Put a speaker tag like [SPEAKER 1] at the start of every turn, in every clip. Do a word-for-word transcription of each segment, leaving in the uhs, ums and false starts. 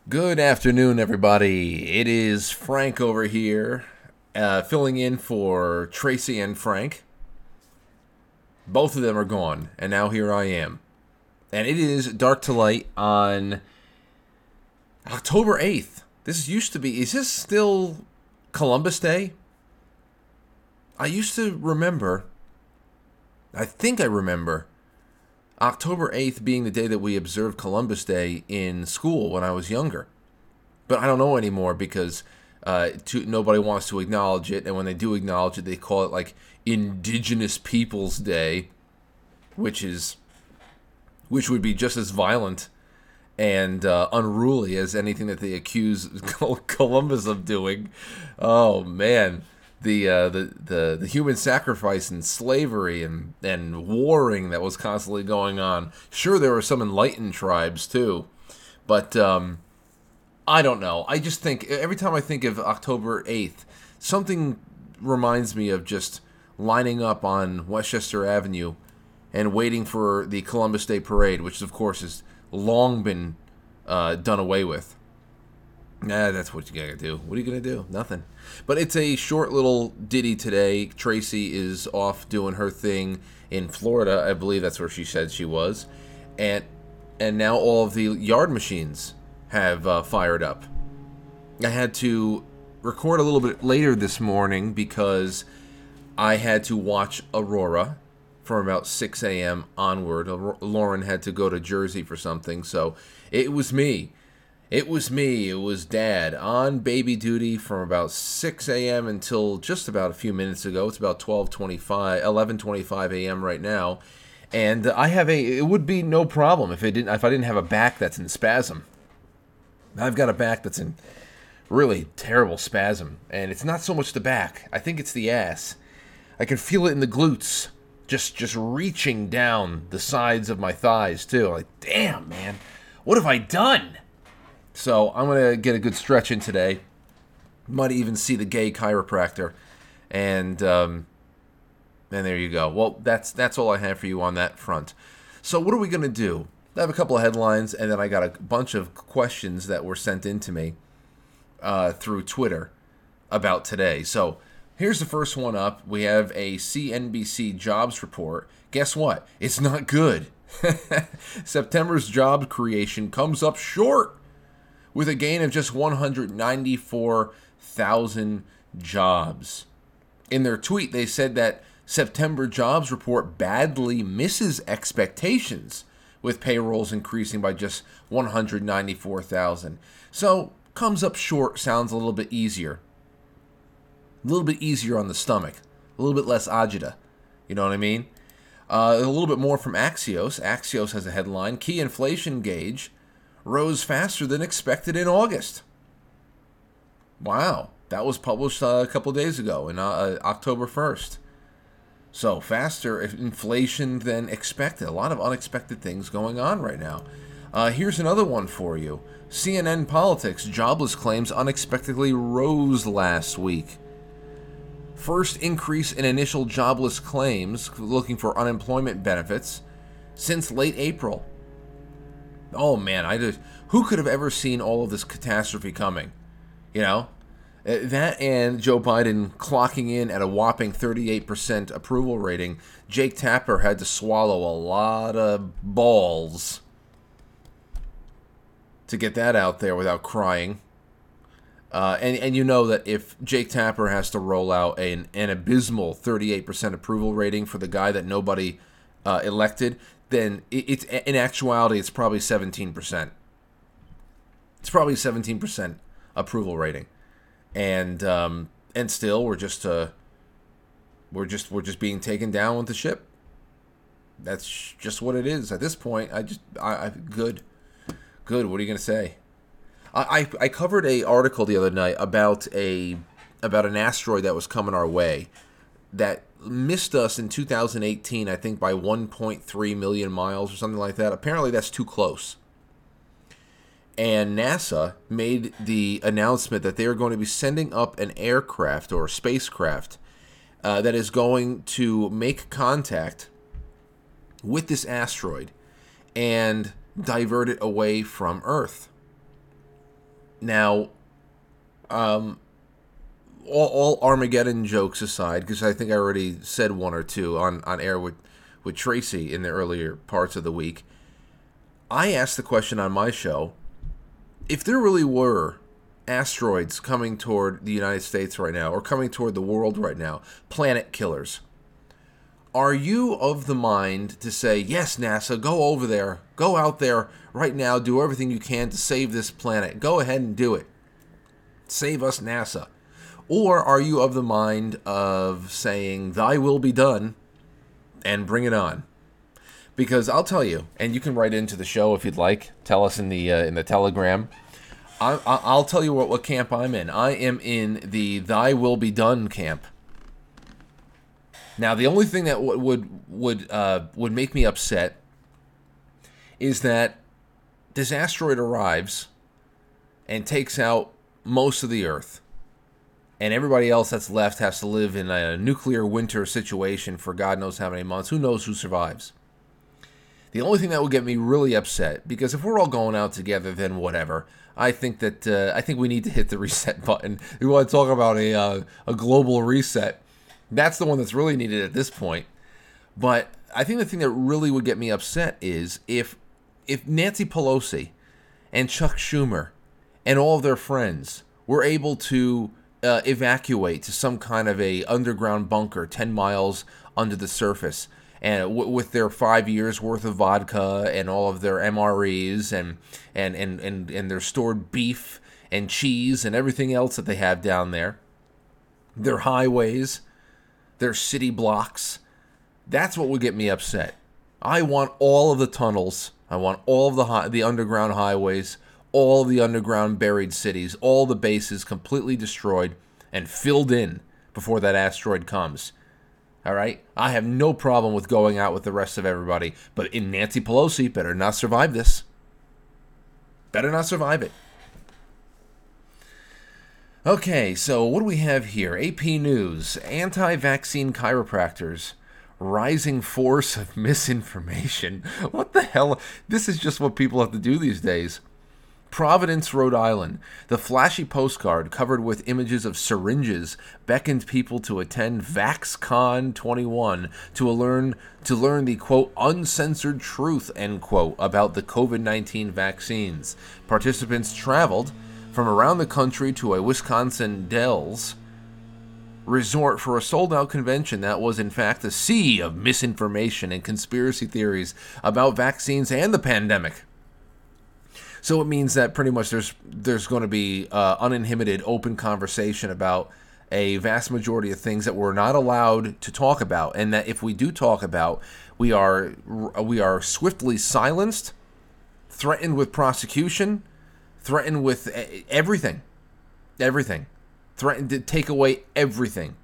[SPEAKER 1] Good afternoon, everybody. It is Frank over here, uh, filling in for Tracy and Frank. Both of them are gone, and now here I am. And it is Dark to Light on October eighth. This used to be, is this still Columbus Day? I used to remember, I think I remember, October eighth being the day that we observed Columbus Day in school when I was younger. But I don't know anymore because uh, to, nobody wants to acknowledge it. And when they do acknowledge it, they call it like Indigenous Peoples Day, which is which would be just as violent and uh, unruly as anything that they accuse Columbus of doing. Oh man, the uh, the the the human sacrifice and slavery and and warring that was constantly going on. Sure, there were some enlightened tribes too, but um, I don't know. I just think every time I think of October eighth, something reminds me of just lining up on Westchester Avenue and waiting for the Columbus Day Parade, which of course has long been uh, done away with. Nah, that's what you gotta do. What are you gonna do? Nothing. But it's a short little ditty today. Tracy is off doing her thing in Florida. I believe that's where she said she was. And and now all of the yard machines have uh, fired up. I had to record a little bit later this morning because I had to watch Aurora from about six a.m. onward. Lauren had to go to Jersey for something, so it was me. It was me. It was Dad on baby duty from about six a.m. until just about a few minutes ago. It's about twelve twenty-five, eleven twenty-five a.m. right now, and I have a. It would be no problem if it didn't. If I didn't have a back that's in spasm. I've got a back that's in really terrible spasm, and it's not so much the back. I think it's the ass. I can feel it in the glutes. Just just reaching down the sides of my thighs, too. Like, damn, man. What have I done? So I'm going to get a good stretch in today. Might even see the gay chiropractor. And um, and there you go. Well, that's that's all I have for you on that front. So what are we going to do? I have a couple of headlines, and then I got a bunch of questions that were sent in to me uh, through Twitter about today. So here's the first one up. We have a C N B C jobs report. Guess what? It's not good. September's job creation comes up short with a gain of just one hundred ninety-four thousand jobs. In their tweet, they said that September jobs report badly misses expectations, with payrolls increasing by just one hundred ninety-four thousand. So, comes up short sounds a little bit easier. A little bit easier on the stomach. A little bit less agita. You know what I mean? Uh, a little bit more from Axios. Axios has a headline, Key inflation gauge rose faster than expected in August. Wow. That was published uh, a couple days ago, in uh, October first. So, faster inflation than expected. A lot of unexpected things going on right now. Uh, here's another one for you. C N N Politics, jobless claims unexpectedly rose last week. First increase in initial jobless claims looking for unemployment benefits since late April. Oh man, I just, who could have ever seen all of this catastrophe coming? You know? That and Joe Biden clocking in at a whopping thirty-eight percent approval rating. Jake Tapper had to swallow a lot of balls to get that out there without crying. Uh, and, and you know that if Jake Tapper has to roll out an, an abysmal thirty-eight percent approval rating for the guy that nobody uh, elected, then it, it's in actuality, it's probably seventeen percent. It's probably seventeen percent approval rating. And um, and still, we're just uh, we're just we're just being taken down with the ship. That's just what it is at this point. I just I, I good, good. What are you gonna say? I, I I covered a article the other night about a about an asteroid that was coming our way that missed us in two thousand eighteen. I think by one point three million miles or something like that. Apparently, that's too close. And NASA made the announcement that they are going to be sending up an aircraft or a spacecraft uh, that is going to make contact with this asteroid and divert it away from Earth. Now, um, all, all Armageddon jokes aside, because I think I already said one or two on, on air with, with Tracy in the earlier parts of the week, I asked the question on my show, if there really were asteroids coming toward the United States right now, or coming toward the world right now, planet killers, are you of the mind to say, yes, NASA, go over there, go out there right now, do everything you can to save this planet, go ahead and do it, save us, NASA? Or are you of the mind of saying, thy will be done, and bring it on? Because I'll tell you, and you can write into the show if you'd like. Tell us in the uh, in the Telegram. I, I, I'll tell you what, what camp I'm in. I am in the "Thy will be done" camp. Now, the only thing that w- would would uh, would make me upset is that this asteroid arrives and takes out most of the Earth, and everybody else that's left has to live in a nuclear winter situation for God knows how many months. Who knows who survives? The only thing that would get me really upset, because if we're all going out together, then whatever. I think that uh, I think we need to hit the reset button. We want to talk about a uh, a global reset. That's the one that's really needed at this point. But I think the thing that really would get me upset is if if Nancy Pelosi and Chuck Schumer and all of their friends were able to uh, evacuate to some kind of a underground bunker ten miles under the surface, and w- with their five years worth of vodka and all of their M R Es and, and, and, and, and their stored beef and cheese and everything else that they have down there, their highways, their city blocks, that's what would get me upset. I want all of the tunnels. I want all of the hi- the underground highways, all of the underground buried cities, all the bases completely destroyed and filled in before that asteroid comes. All right? I have no problem with going out with the rest of everybody. But in Nancy Pelosi better not survive this. Better not survive it. Okay, so what do we have here? A P News. Anti-vaccine chiropractors. Rising force of misinformation. What the hell? This is just what people have to do these days. Providence, Rhode Island. The flashy postcard covered with images of syringes beckoned people to attend VaxCon twenty-one to learn to learn the, quote, uncensored truth, end quote, about the covid nineteen vaccines. Participants traveled from around the country to a Wisconsin Dells resort for a sold-out convention that was, in fact, a sea of misinformation and conspiracy theories about vaccines and the pandemic. So it means that pretty much there's there's going to be uh, uninhibited, open conversation about a vast majority of things that we're not allowed to talk about, and that if we do talk about, we are we are swiftly silenced, threatened with prosecution, threatened with everything, everything, threatened to take away everything.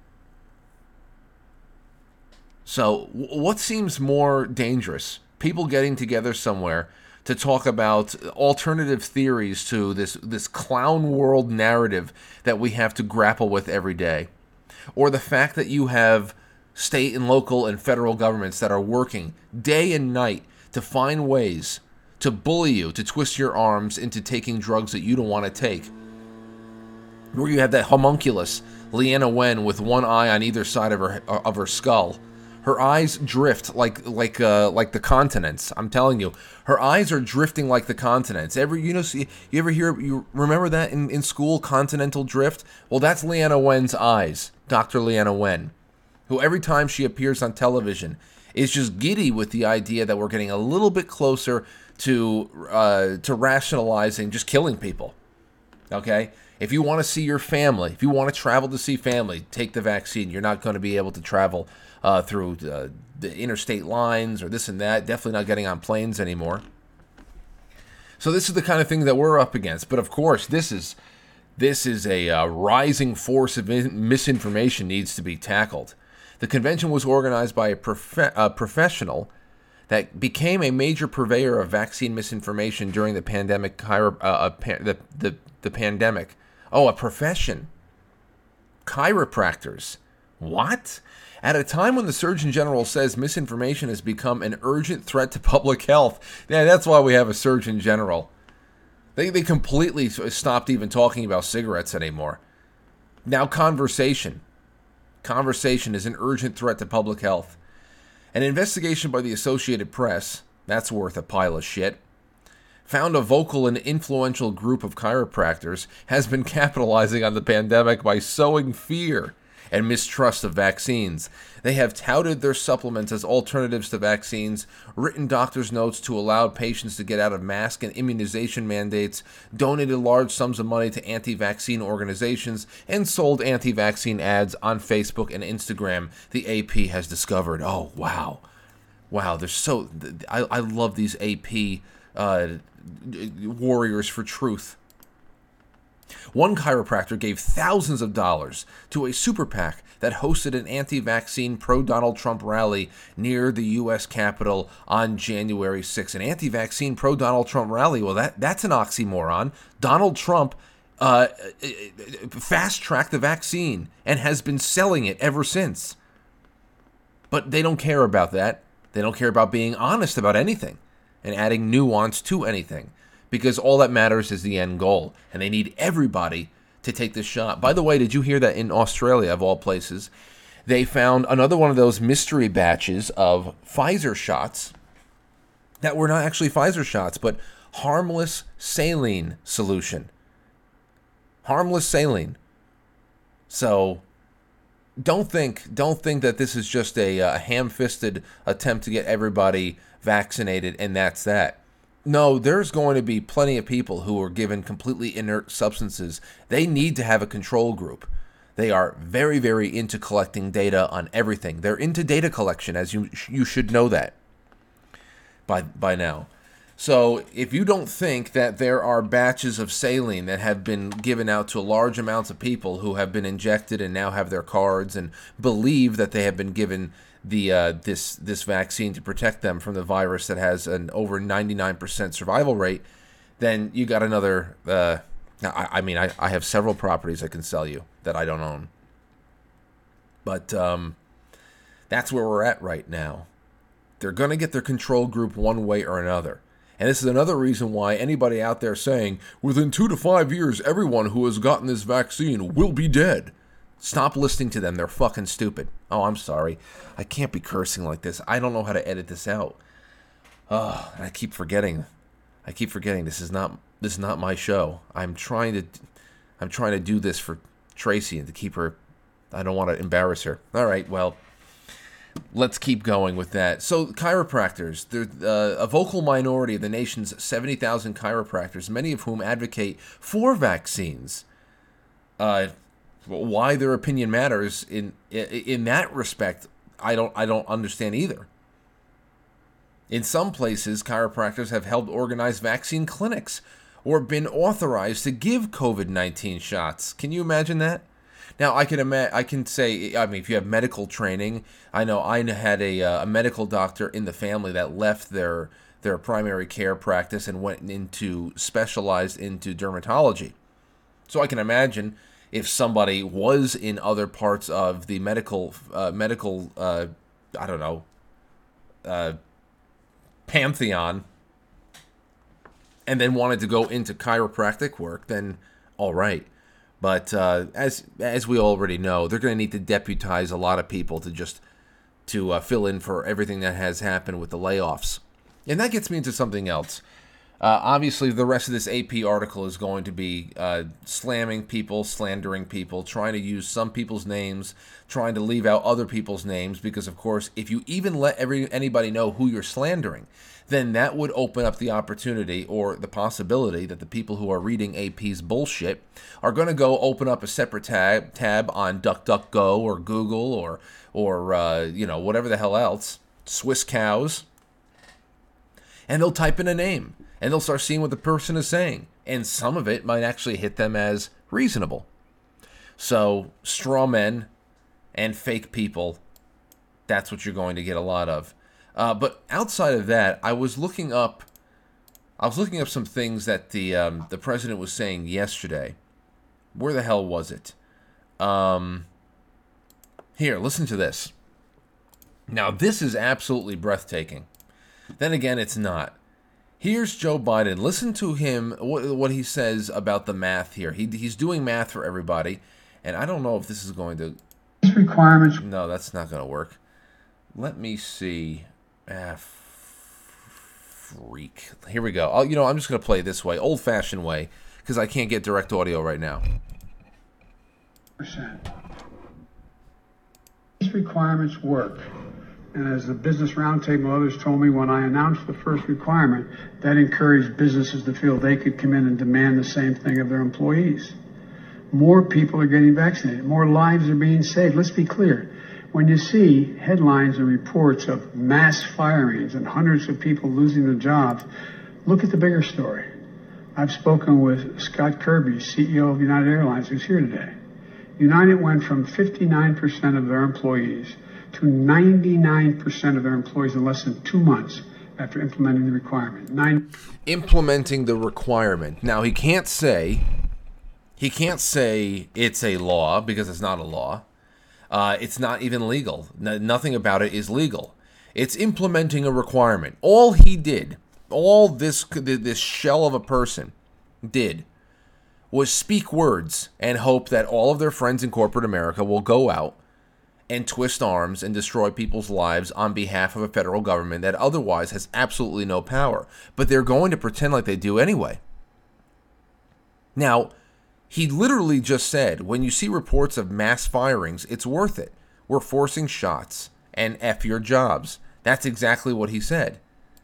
[SPEAKER 1] So what seems more dangerous? People getting together somewhere to talk about alternative theories to this this clown world narrative that we have to grapple with every day. Or the fact that you have state and local and federal governments that are working day and night to find ways to bully you, to twist your arms into taking drugs that you don't want to take. Where you have that homunculus, Leana Wen, with one eye on either side of her of her skull. Her eyes drift like like uh, like the continents. I'm telling you, her eyes are drifting like the continents. Every you know, see, you ever hear you remember that in, in school, continental drift? Well, that's Leana Wen's eyes, Doctor Leana Wen, who every time she appears on television is just giddy with the idea that we're getting a little bit closer to uh, to rationalizing just killing people. Okay. If you want to see your family, if you want to travel to see family, take the vaccine. You're not going to be able to travel uh, through uh, the interstate lines or this and that. Definitely not getting on planes anymore. So this is the kind of thing that we're up against. But of course, this is this is a uh, rising force of misinformation needs to be tackled. The convention was organized by a, prof- a professional that became a major purveyor of vaccine misinformation during the pandemic. Chiro- uh, pa- the, the the pandemic. Oh, a profession. Chiropractors. What? At a time when the Surgeon General says misinformation has become an urgent threat to public health. Yeah, that's why we have a Surgeon General. They, they completely stopped even talking about cigarettes anymore. Now conversation. Conversation is an urgent threat to public health. An investigation by the Associated Press, that's worth a pile of shit, found a vocal and influential group of chiropractors has been capitalizing on the pandemic by sowing fear and mistrust of vaccines. They have touted their supplements as alternatives to vaccines, written doctors' notes to allow patients to get out of mask and immunization mandates, donated large sums of money to anti-vaccine organizations, and sold anti-vaccine ads on Facebook and Instagram, the A P has discovered. Oh, wow. Wow, they're so... I, I love these A P uh, warriors for truth. One chiropractor gave thousands of dollars to a super PAC that hosted an anti-vaccine pro-Donald Trump rally near the U S Capitol on January sixth. An anti-vaccine pro-Donald Trump rally, well, that that's an oxymoron. Donald Trump uh, fast-tracked the vaccine and has been selling it ever since. But they don't care about that. They don't care about being honest about anything and adding nuance to anything, because all that matters is the end goal, and they need everybody to take this shot. By the way, did you hear that in Australia, of all places, they found another one of those mystery batches of Pfizer shots that were not actually Pfizer shots, but harmless saline solution. Harmless saline. So don't think don't think that this is just a, a ham-fisted attempt to get everybody vaccinated and that's that. No, there's going to be plenty of people who are given completely inert substances. They need to have a control group. They are very, very into collecting data on everything. They're into data collection, as you you should know that by by now. So if you don't think that there are batches of saline that have been given out to large amounts of people who have been injected and now have their cards and believe that they have been given the uh, this this vaccine to protect them from the virus that has an over ninety-nine percent survival rate, then you got another... Uh, I, I mean, I, I have several properties I can sell you that I don't own. But um, that's where we're at right now. They're going to get their control group one way or another. And this is another reason why anybody out there saying, within two to five years, everyone who has gotten this vaccine will be dead. Stop listening to them. They're fucking stupid. Oh, I'm sorry. I can't be cursing like this. I don't know how to edit this out. Oh, and I keep forgetting. I keep forgetting this is not this is not my show. I'm trying to I'm trying to do this for Tracy and to keep her. I don't want to embarrass her. All right, well, let's keep going with that. So chiropractors, they're uh, a vocal minority of the nation's seventy thousand chiropractors, many of whom advocate for vaccines. Uh, why their opinion matters in in that respect, I don't I don't understand either. In some places, chiropractors have helped organize vaccine clinics or been authorized to give COVID nineteen shots. Can you imagine that? Now, I can ima- I can say, I mean, if you have medical training, I know I had a, uh, a medical doctor in the family that left their their primary care practice and went into, specialized into dermatology. So I can imagine if somebody was in other parts of the medical, uh, medical, uh, I don't know, uh, pantheon, and then wanted to go into chiropractic work, then all right. But uh, as as we already know, they're going to need to deputize a lot of people to just to uh, fill in for everything that has happened with the layoffs. And that gets me into something else. Uh, obviously, the rest of this A P article is going to be uh, slamming people, slandering people, trying to use some people's names, trying to leave out other people's names, because, of course, if you even let every anybody know who you're slandering, then that would open up the opportunity or the possibility that the people who are reading A P's bullshit are going to go open up a separate tab tab on DuckDuckGo or Google or, or uh, you know, whatever the hell else, Swiss Cows, and they'll type in a name. And they'll start seeing what the person is saying. And some of it might actually hit them as reasonable. So, straw men and fake people, that's what you're going to get a lot of. Uh, but outside of that, I was looking up I was looking up some things that the um, the president was saying yesterday. Where the hell was it? Um, here, listen to this. Now, this is absolutely breathtaking. Then again, it's not. Here's Joe Biden. Listen to him, what, what he says about the math here. He, he's doing math for everybody, and I don't know if this is going to...
[SPEAKER 2] Requirements.
[SPEAKER 1] No, that's not going to work. Let me see. Ah, freak. Here we go. I'll, you know, I'm just going to play this way, old-fashioned way, because I can't get direct audio right now.
[SPEAKER 2] These requirements work. And as the Business Roundtable others told me, when I announced the first requirement, that encouraged businesses to feel they could come in and demand the same thing of their employees. More people are getting vaccinated. More lives are being saved. Let's be clear. When you see headlines and reports of mass firings and hundreds of people losing their jobs, look at the bigger story. I've spoken with Scott Kirby, C E O of United Airlines, who's here today. United went from fifty-nine percent of their employees to ninety-nine percent of their employees in less than two months after implementing the requirement. Nine-
[SPEAKER 1] implementing the requirement. Now, he can't say, he can't say it's a law because it's not a law. Uh, it's not even legal. No, nothing about it is legal. It's implementing a requirement. All he did, all this this shell of a person did, was speak words and hope that all of their friends in corporate America will go out and twist arms and destroy people's lives on behalf of a federal government that otherwise has absolutely no power. But they're going to pretend like they do anyway. Now, he literally just said, when you see reports of mass firings, it's worth it. We're forcing shots and F your jobs. That's exactly what he said.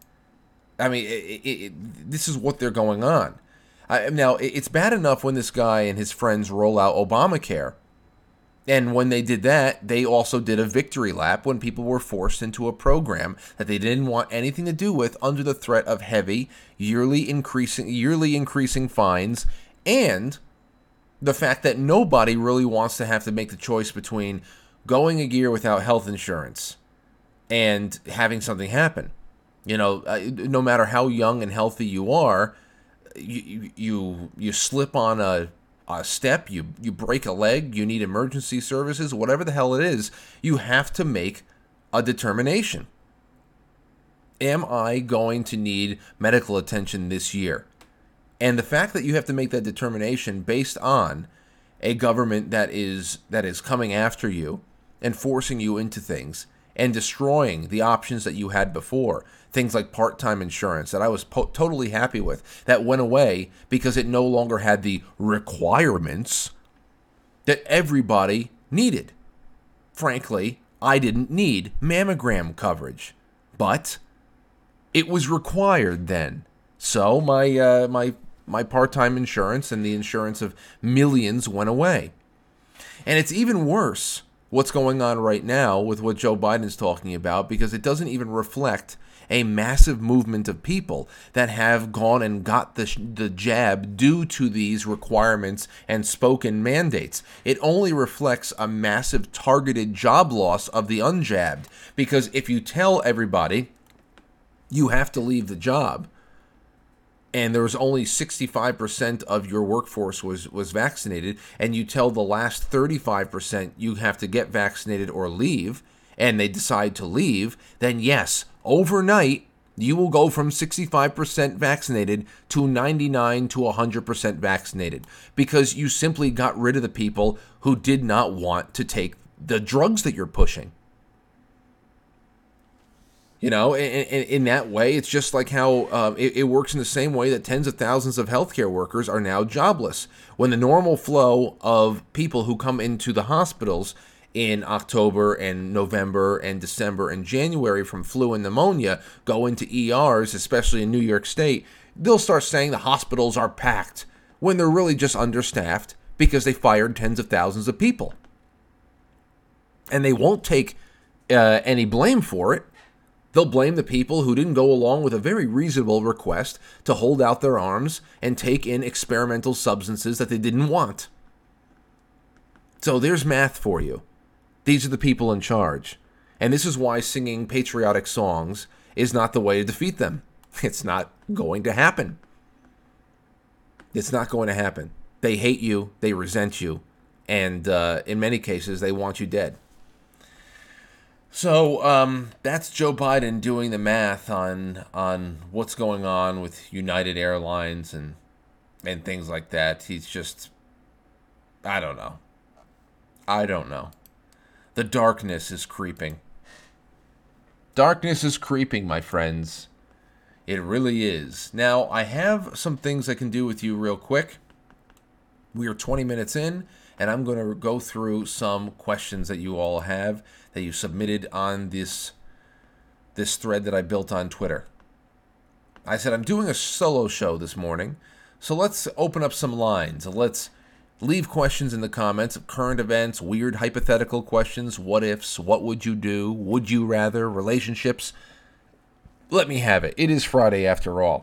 [SPEAKER 1] I mean, it, it, it, this is what they're going on. I, now, it's bad enough when this guy and his friends roll out Obamacare. And when they did that, they also did a victory lap when people were forced into a program that they didn't want anything to do with under the threat of heavy, yearly increasing, yearly increasing fines, and the fact that nobody really wants to have to make the choice between going a year without health insurance and having something happen. You know, no matter how young and healthy you are, you you you slip on a a step, you you break a leg, you need emergency services, whatever the hell it is, you have to make a determination. Am I going to need medical attention this year? And the fact that you have to make that determination based on a government that is that is coming after you and forcing you into things and destroying the options that you had before, things like part-time insurance that I was po- totally happy with, that went away because it no longer had the requirements that everybody needed. Frankly, I didn't need mammogram coverage, but it was required then. So my uh, my my part-time insurance and the insurance of millions went away. And it's even worse what's going on right now with what Joe Biden's talking about, because it doesn't even reflect a massive movement of people that have gone and got the, the jab due to these requirements and spoken mandates. It only reflects a massive targeted job loss of the unjabbed, because if you tell everybody you have to leave the job, and there was only sixty-five percent of your workforce was, was vaccinated, and you tell the last thirty-five percent you have to get vaccinated or leave, and they decide to leave, then yes, overnight, you will go from sixty-five percent vaccinated to ninety-nine to one hundred percent vaccinated, because you simply got rid of the people who did not want to take the drugs that you're pushing. You know, in, in, in that way, it's just like how um, it, it works in the same way that tens of thousands of healthcare workers are now jobless. When the normal flow of people who come into the hospitals in October and November and December and January from flu and pneumonia go into E Rs, especially in New York State, they'll start saying the hospitals are packed when they're really just understaffed because they fired tens of thousands of people. And they won't take uh, any blame for it. They'll blame the people who didn't go along with a very reasonable request to hold out their arms and take in experimental substances that they didn't want. So there's math for you. These are the people in charge. And this is why singing patriotic songs is not the way to defeat them. It's not going to happen. It's not going to happen. They hate you. They resent you. And uh, in many cases, they want you dead. So um, that's Joe Biden doing the math on on what's going on with United Airlines and and things like that. He's just, I don't know. I don't know. The darkness is creeping. Darkness is creeping, my friends. It really is. Now, I have some things I can do with you real quick. We are twenty minutes in, and I'm going to go through some questions that you all have that you submitted on this this thread that I built on Twitter. I said I'm doing a solo show this morning, so let's open up some lines. Let's leave questions in the comments of current events, weird hypothetical questions, what ifs, what would you do, would you rather, relationships. Let me have it. It is Friday after all.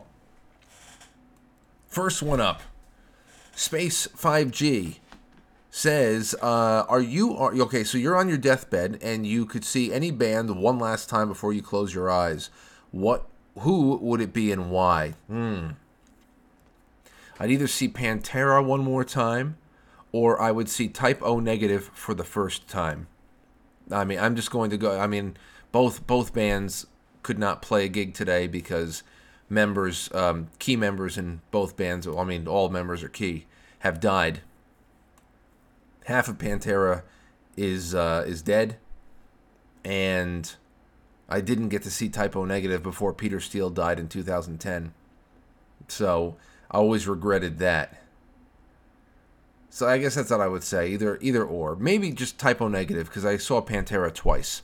[SPEAKER 1] First one up. Space five G says, uh, are you, are, okay, so you're on your deathbed and you could see any band one last time before you close your eyes. What, who would it be and why? Hmm. I'd either see Pantera one more time, or I would see Type O Negative for the first time. I mean, I'm just going to go, I mean, both both bands could not play a gig today because members, um, key members in both bands, I mean, all members are key, have died. Half of Pantera is uh, is dead, and I didn't get to see Type O Negative before Peter Steele died in two thousand ten. So I always regretted that. So I guess that's what I would say, either either or. Maybe just Type O Negative, because I saw Pantera twice.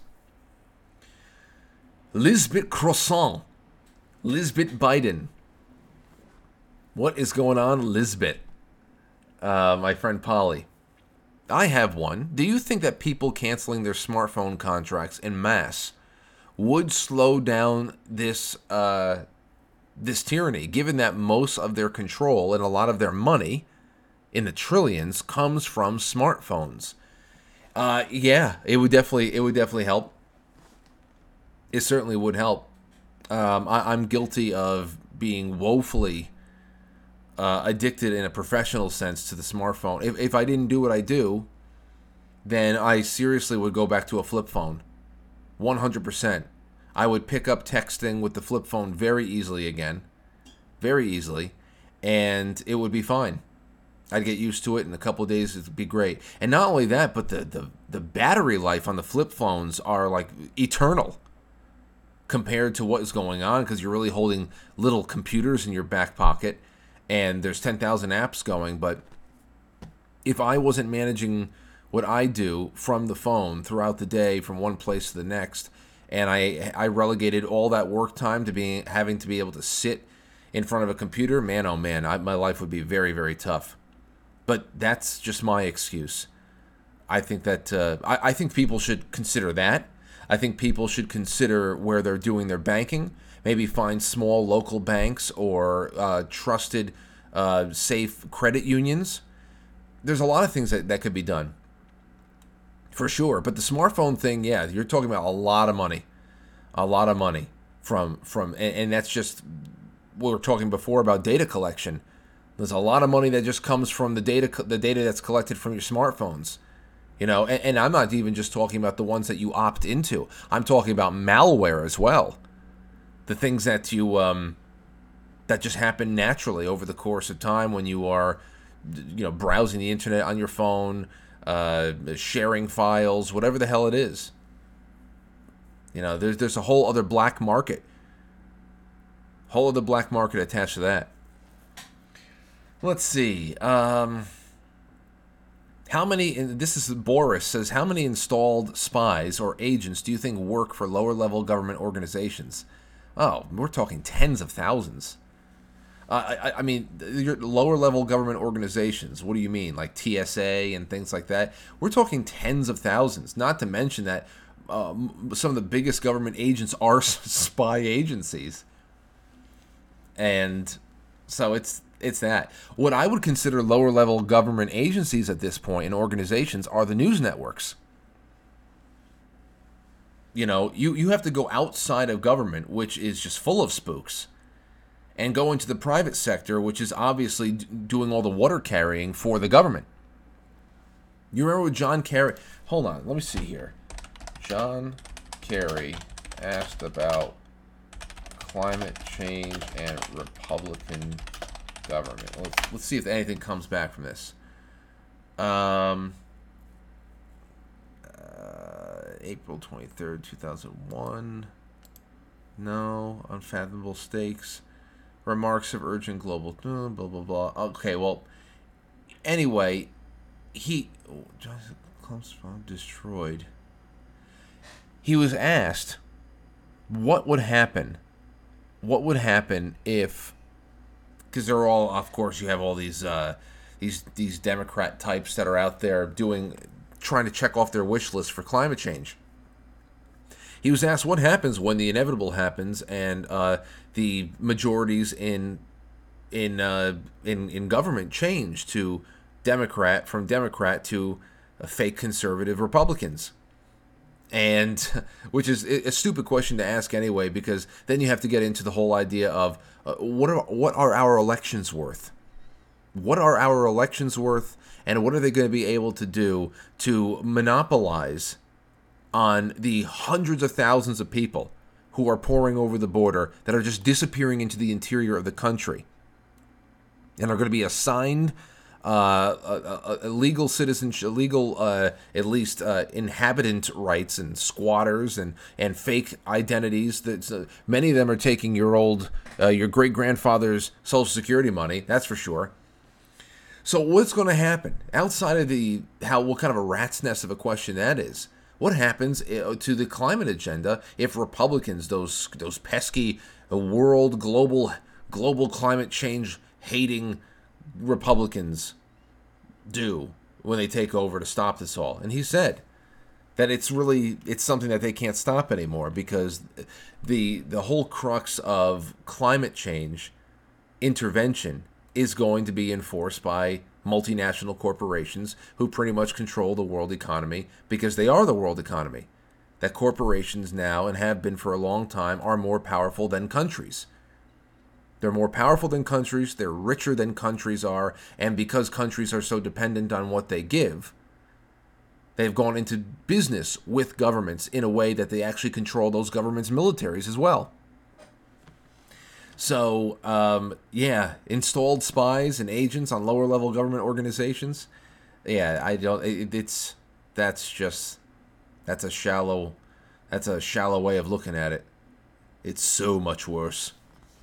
[SPEAKER 1] Lisbeth Croissant. Lisbeth Biden. What is going on, Lisbeth? Uh, my friend Polly. I have one. Do you think that people canceling their smartphone contracts en masse would slow down this uh, this tyranny, given that most of their control and a lot of their money, in the trillions, comes from smartphones? Uh, yeah, it would definitely it would definitely help. It certainly would help. Um, I, I'm guilty of being woefully uh, addicted in a professional sense to the smartphone. If if I didn't do what I do, then I seriously would go back to a flip phone. one hundred percent. I would pick up texting with the flip phone very easily again. Very easily. And it would be fine. I'd get used to it. In a couple of days, it'd be great. And not only that, but the, the, the battery life on the flip phones are like eternal compared to what is going on, because you're really holding little computers in your back pocket and there's ten thousand apps going. But if I wasn't managing what I do from the phone throughout the day from one place to the next, and I I relegated all that work time to being having to be able to sit in front of a computer, man, oh man, I, my life would be very, very tough. But that's just my excuse. I think that uh, I, I think people should consider that. I think people should consider where they're doing their banking. Maybe find small local banks or uh, trusted, uh, safe credit unions. There's a lot of things that, that could be done. For sure. But the smartphone thing, yeah, you're talking about a lot of money. A lot of money from, from and, and that's just, we were talking before about data collection. There's a lot of money that just comes from the data the data that's collected from your smartphones. You know, and, and I'm not even just talking about the ones that you opt into. I'm talking about malware as well. The things that you um, that just happen naturally over the course of time when you are, you know, browsing the internet on your phone, uh, sharing files, whatever the hell it is. You know, there's there's a whole other black market, whole other black market attached to that. Let's see. Um, how many? This is Boris says. How many installed spies or agents do you think work for lower level government organizations? Oh, we're talking tens of thousands. Uh, I, I mean, your lower level government organizations. What do you mean, like T S A and things like that? We're talking tens of thousands. Not to mention that um, some of the biggest government agents are spy agencies, and so it's. It's that. What I would consider lower level government agencies at this point and organizations are the news networks. You know, you, you have to go outside of government, which is just full of spooks, and go into the private sector, which is obviously doing all the water carrying for the government. You remember with John Kerry? Hold on, let me see here. John Kerry asked about climate change and Republican government. Let's, let's see if anything comes back from this. Um, uh, April twenty-third, two thousand one. No. Unfathomable stakes. Remarks of urgent global... Blah, blah, blah, blah. Okay, well, anyway, he... Destroyed. He was asked what would happen. What would happen if... Because they're all... Of course, you have all these... Uh, these these Democrat types that are out there doing... trying to check off their wish list for climate change. He was asked what happens when the inevitable happens and uh, the majorities in in uh, in in government change to Democrat from Democrat to uh, fake conservative Republicans, and which is a stupid question to ask anyway, because then you have to get into the whole idea of uh, what are what are our elections worth? What are our elections worth, and what are they going to be able to do to monopolize on the hundreds of thousands of people who are pouring over the border, that are just disappearing into the interior of the country, and are going to be assigned uh, a, a, a legal citizenship, legal uh, at least uh, inhabitant rights, and squatters and and fake identities. That uh, many of them are taking your old, uh, your great grandfather's Social Security money. That's for sure. So what's going to happen outside of the how? What kind of a rat's nest of a question that is? What happens to the climate agenda if Republicans, those those pesky world global global climate change hating Republicans, do when they take over to stop this all? And he said that it's really it's something that they can't stop anymore, because the the whole crux of climate change intervention is going to be enforced by multinational corporations who pretty much control the world economy, because they are the world economy. That corporations now, and have been for a long time, are more powerful than countries. They're more powerful than countries, they're richer than countries are, and because countries are so dependent on what they give, they've gone into business with governments in a way that they actually control those governments' militaries as well. So, um, yeah, installed spies and agents on lower level government organizations. Yeah, I don't, it, it's, that's just, that's a shallow, that's a shallow way of looking at it. It's so much worse.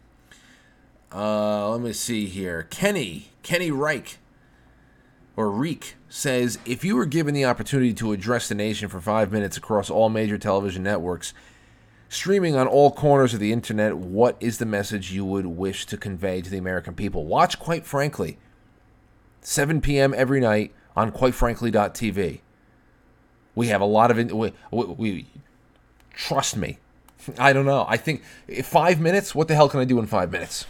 [SPEAKER 1] Uh, let me see here. Kenny, Kenny Reich, or Reek, says, if you were given the opportunity to address the nation for five minutes across all major television networks, streaming on all corners of the internet, what is the message you would wish to convey to the American people? Watch Quite Frankly, seven p.m. every night on quite frankly dot t v. We have a lot of... In, we, we, we trust me. I don't know. I think five minutes? What the hell can I do in five minutes?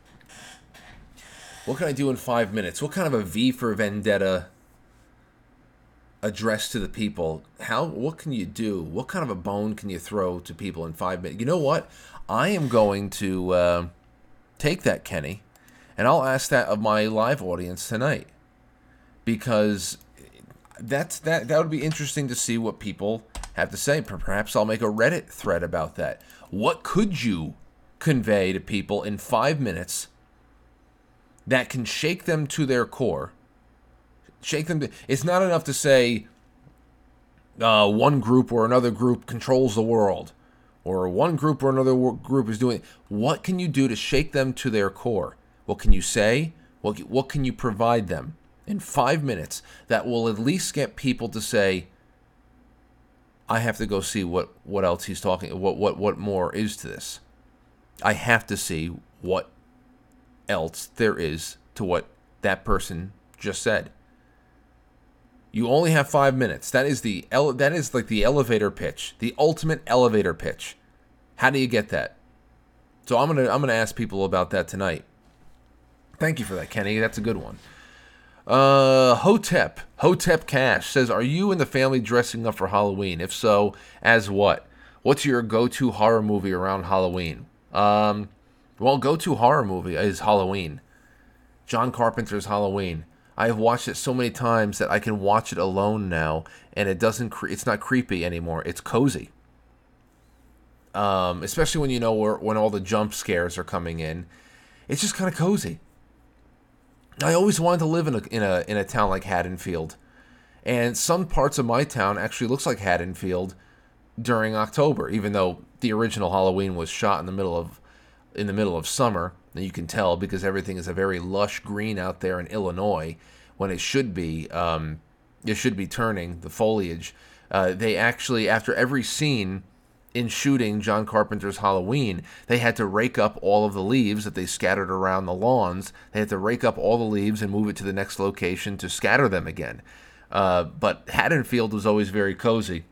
[SPEAKER 1] What can I do in five minutes? What kind of a V for Vendetta address to the people? How? What can you do? What kind of a bone can you throw to people in five minutes? You know what? I am going to uh, take that, Kenny, and I'll ask that of my live audience tonight, because that's that. That would be interesting to see what people have to say. Perhaps I'll make a Reddit thread about that. What could you convey to people in five minutes that can shake them to their core? Shake them. To, it's not enough to say uh, one group or another group controls the world, or one group or another group is doing. What can you do to shake them to their core? What can you say? What what can you provide them in five minutes that will at least get people to say, I have to go see what, what else he's talking. What what what more is to this? I have to see what else there is to what that person just said. You only have five minutes. That is the ele- that is like the elevator pitch, the ultimate elevator pitch. How do you get that? So I'm gonna I'm gonna ask people about that tonight. Thank you for that, Kenny. That's a good one. Uh, Hotep Hotep Cash says, "Are you and the family dressing up for Halloween? If so, as what? What's your go-to horror movie around Halloween?" Um, well, go-to horror movie is Halloween. John Carpenter's Halloween. I have watched it so many times that I can watch it alone now, and it doesn't. Cre- it's not creepy anymore. It's cozy. um, especially when you know where, when all the jump scares are coming in. It's just kind of cozy. I always wanted to live in a in a in a town like Haddonfield, and some parts of my town actually looks like Haddonfield during October, even though the original Halloween was shot in the middle of in the middle of summer. And you can tell because everything is a very lush green out there in Illinois when it should be um, it should be turning the foliage. Uh, they actually, after every scene in shooting John Carpenter's Halloween, they had to rake up all of the leaves that they scattered around the lawns. They had to rake up all the leaves and move it to the next location to scatter them again. Uh, but Haddonfield was always very cozy.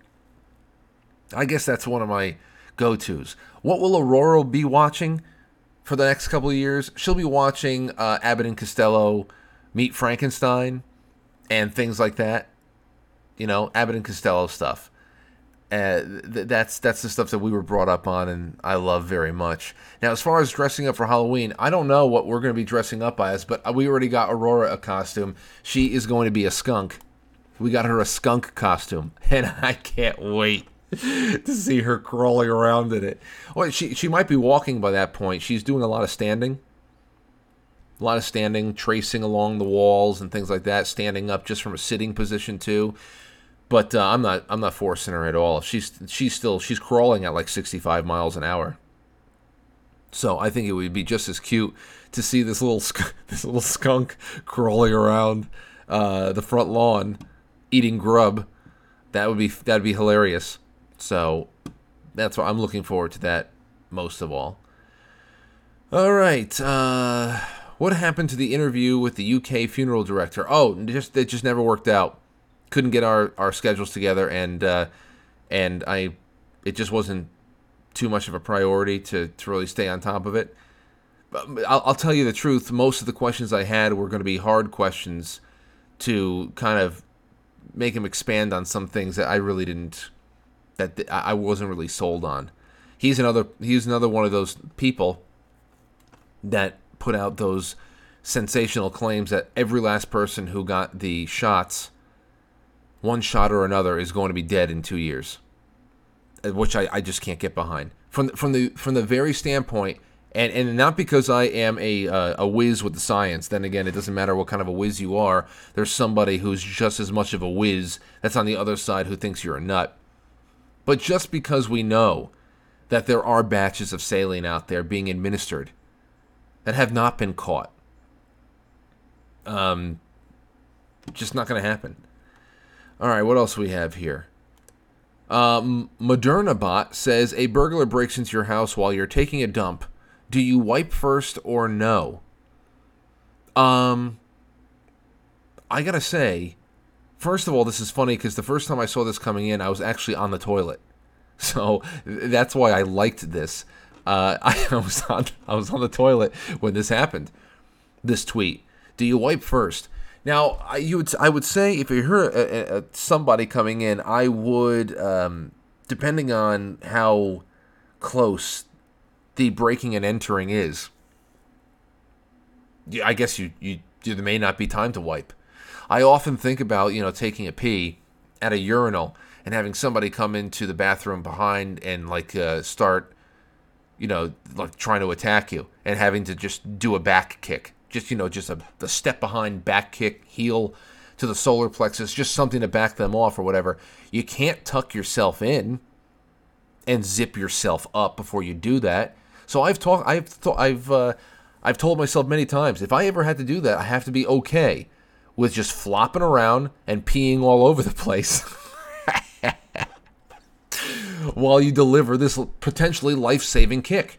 [SPEAKER 1] I guess that's one of my go-tos. What will Aurora be watching for the next couple of years? She'll be watching uh, Abbott and Costello Meet Frankenstein and things like that. You know, Abbott and Costello stuff. Uh, th- that's that's the stuff that we were brought up on, and I love very much. Now, as far as dressing up for Halloween, I don't know what we're going to be dressing up as, but we already got Aurora a costume. She is going to be a skunk. We got her a skunk costume, and I can't wait to see her crawling around in it. Well, she she might be walking by that point. She's doing a lot of standing. A lot of standing, tracing along the walls and things like that, standing up just from a sitting position too. But uh, I'm not I'm not forcing her at all. She's she's still she's crawling at like sixty-five miles an hour. So I think it would be just as cute to see this little sk- this little skunk crawling around uh, the front lawn, eating grub. That would be that'd be hilarious. So that's why I'm looking forward to that most of all. All right, uh, what happened to the interview with the U K funeral director? Oh, just it just never worked out. Couldn't get our, our schedules together, and uh, and I it just wasn't too much of a priority to, to really stay on top of it. But I'll, I'll tell you the truth. Most of the questions I had were going to be hard questions to kind of make him expand on some things that I really didn't, that I wasn't really sold on. He's another he's another one of those people that put out those sensational claims that every last person who got the shots, one shot or another, is going to be dead in two years, which I, I just can't get behind. From the, from the from the very standpoint, and, and not because I am a uh, a whiz with the science. Then again, it doesn't matter what kind of a whiz you are. There's somebody who's just as much of a whiz that's on the other side who thinks you're a nut. But just because we know that there are batches of saline out there being administered that have not been caught, um, just not going to happen. All right, what else we have here? Um, ModernaBot says, a burglar breaks into your house while you're taking a dump. Do you wipe first or no? Um, I gotta say, first of all, this is funny because the first time I saw this coming in, I was actually on the toilet. So that's why I liked this. Uh, I was on I was on the toilet when this happened. This tweet. Do you wipe first? Now, I, you would, I would say if you hear a, a, somebody coming in, I would, um, depending on how close the breaking and entering is, I guess you, you there may not be time to wipe. I often think about, you know, taking a pee at a urinal and having somebody come into the bathroom behind and, like, uh, start, you know, like trying to attack you and having to just do a back kick. Just, you know, just a, a step behind, back kick, heel to the solar plexus, just something to back them off or whatever. You can't tuck yourself in and zip yourself up before you do that. So I've talked, I've, th- I've, uh, I've told myself many times, if I ever had to do that, I have to be okay with just flopping around and peeing all over the place while you deliver this potentially life-saving kick.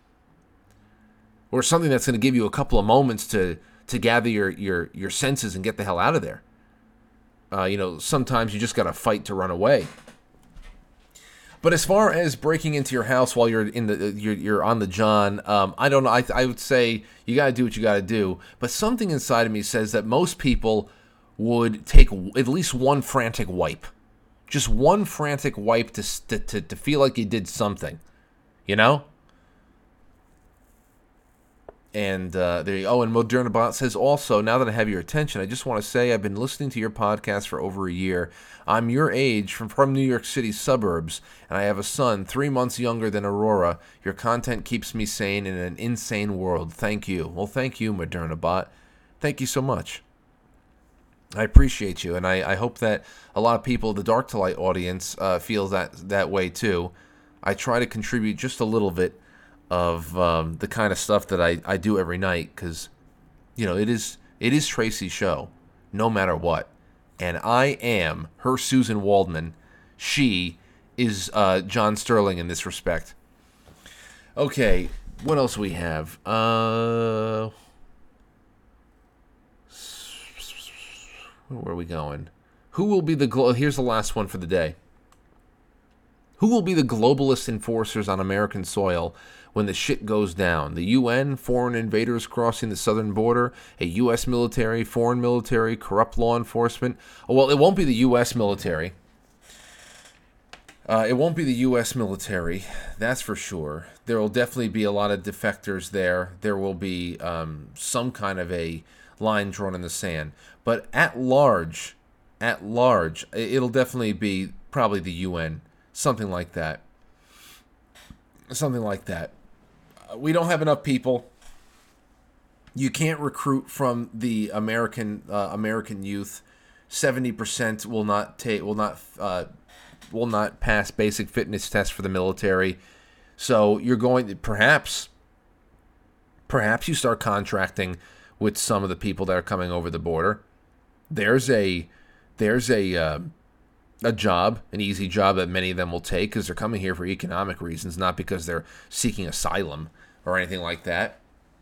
[SPEAKER 1] Or something that's going to give you a couple of moments to, to gather your, your, your senses and get the hell out of there. Uh, you know, sometimes you just got to fight to run away. But as far as breaking into your house while you're in the you're, you're on the john, um, I don't know. I, I would say you got to do what you got to do. But something inside of me says that most people would take at least one frantic wipe, just one frantic wipe to to to feel like you did something, you know. And uh, there you go. Oh, and Moderna Bot says also, now that I have your attention, I just want to say I've been listening to your podcast for over a year. I'm your age, from, from New York City suburbs, and I have a son three months younger than Aurora. Your content keeps me sane in an insane world. Thank you. Well, thank you, Moderna Bot. Thank you so much. I appreciate you, and I, I hope that a lot of people, the Dark to Light audience, uh, feels that, that way too. I try to contribute just a little bit of um, the kind of stuff that I, I do every night, because, you know, it is it is Tracy's show, no matter what. And I am her Susan Waldman. She is uh, John Sterling in this respect. Okay, what else we have? Uh, where are we going? Who will be the... Glo- Here's the last one for the day. Who will be the globalist enforcers on American soil when the shit goes down? The U N, foreign invaders crossing the southern border, a U S military, foreign military, corrupt law enforcement. Oh, well, it won't be the U S military. Uh, it won't be the U S military, that's for sure. There will definitely be a lot of defectors there. There will be um, some kind of a line drawn in the sand. But at large, at large, it'll definitely be probably the U N. Something like that. Something like that. We don't have enough people. You can't recruit from the American uh, American youth. Seventy percent will not take will not uh, will not pass basic fitness tests for the military. So you're going to, perhaps perhaps you start contracting with some of the people that are coming over the border. There's a there's a uh, a job, an easy job that many of them will take because they're coming here for economic reasons, not because they're seeking asylum or anything like that.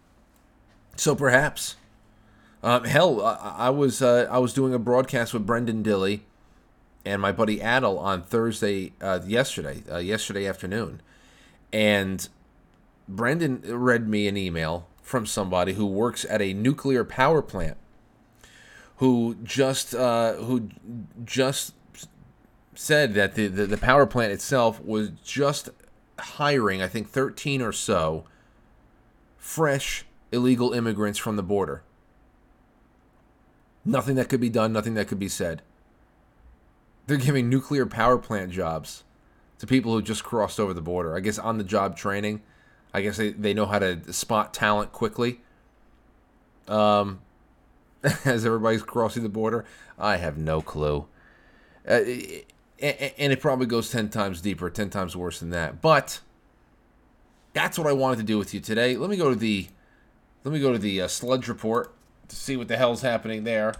[SPEAKER 1] So perhaps, um, hell, I, I was uh, I was doing a broadcast with Brendan Dilley and my buddy Adel on Thursday, uh, yesterday, uh, yesterday afternoon, and Brendan read me an email from somebody who works at a nuclear power plant, who just uh, who just. said that the, the, the power plant itself was just hiring, I think, thirteen or so fresh illegal immigrants from the border. Nothing that could be done, nothing that could be said. They're giving nuclear power plant jobs to people who just crossed over the border. I guess on-the-job training. I guess they, they know how to spot talent quickly. Um, as everybody's crossing the border. I have no clue. Uh, it, And it probably goes ten times deeper, ten times worse than that. But that's what I wanted to do with you today. Let me go to the let me go to the uh, Sludge Report to see what the hell's happening there.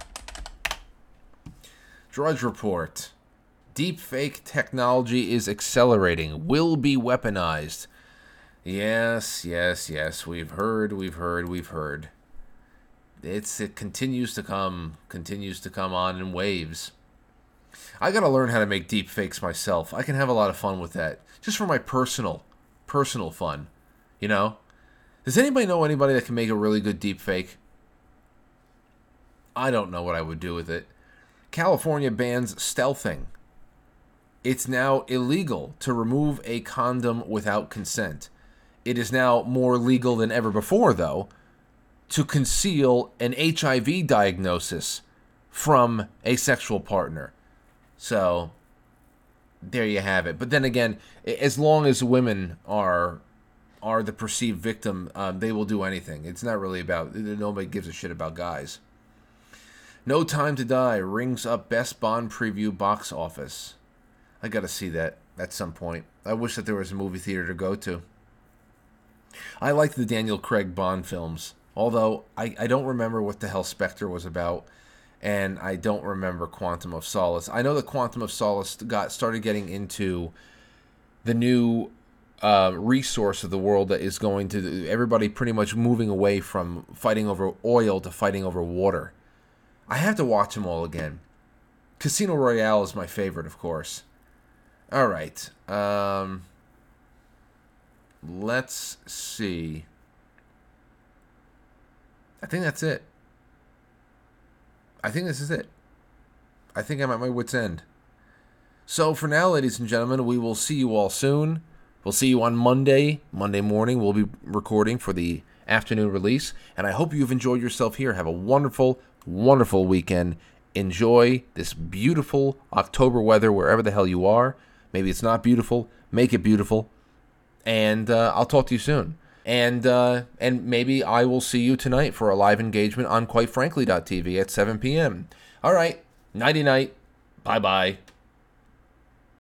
[SPEAKER 1] Drudge Report. Deepfake technology is accelerating. Will be weaponized. Yes, yes, yes. We've heard, we've heard, we've heard. It's it continues to come, continues to come on in waves. I gotta learn how to make deep fakes myself. I can have a lot of fun with that. Just for my personal, personal fun. You know? Does anybody know anybody that can make a really good deep fake? I don't know what I would do with it. California bans stealthing. It's now illegal to remove a condom without consent. It is now more legal than ever before, though, to conceal an H I V diagnosis from a sexual partner. So, there you have it. But then again, as long as women are are the perceived victim, um, they will do anything. It's not really about, nobody gives a shit about guys. No Time to Die rings up Best Bond preview box office. I gotta see that at some point. I wish that there was a movie theater to go to. I like the Daniel Craig Bond films, although I, I don't remember what the hell Spectre was about. And I don't remember Quantum of Solace. I know that Quantum of Solace got started getting into the new uh, resource of the world that is going to everybody pretty much moving away from fighting over oil to fighting over water. I have to watch them all again. Casino Royale is my favorite, of course. All right. Um, let's see. I think that's it. I think this is it. I think I'm at my wit's end. So for now, ladies and gentlemen, we will see you all soon. We'll see you on Monday. Monday morning, we'll be recording for the afternoon release. And I hope you've enjoyed yourself here. Have a wonderful, wonderful weekend. Enjoy this beautiful October weather wherever the hell you are. Maybe it's not beautiful. Make it beautiful. And uh, I'll talk to you soon. And uh, and maybe I will see you tonight for a live engagement on quite frankly dot t v at seven p.m. All right. Nighty-night. Bye-bye.